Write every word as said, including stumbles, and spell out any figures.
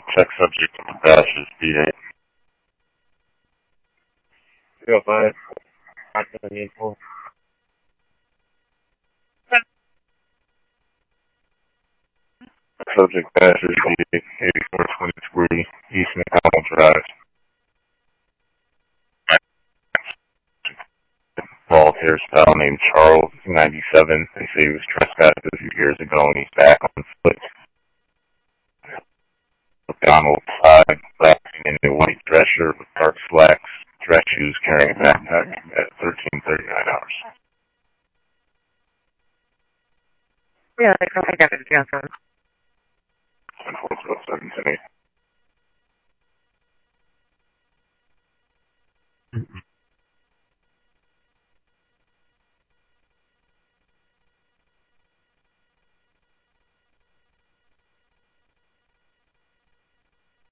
Check subject of the dashes, B eight. three oh five. Activity full. Subject dashes, B eight, eighty-four twenty-three, East McDonald Drive. Bald hairstyle named Charles, ninety-seven. They say he was trespassed a few years ago and he's back on foot. McDonald, five, black in a white dress shirt with dark slacks, dress shoes, carrying a backpack at thirteen thirty-nine hours. Yeah, I got it. Yeah, ten four seven ten eight.